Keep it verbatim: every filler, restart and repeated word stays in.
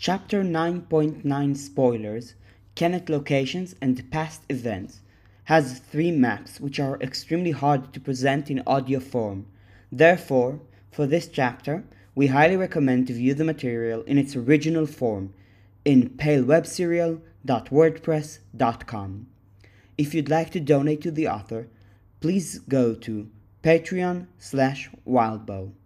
Chapter nine point nine Spoilers, Kennet Locations and Past Events has three maps which are extremely hard to present in audio form. Therefore, for this chapter, we highly recommend to view the material in its original form in pale web serial dot wordpress dot com. If you'd like to donate to the author, please go to Patreon slash Wildbow.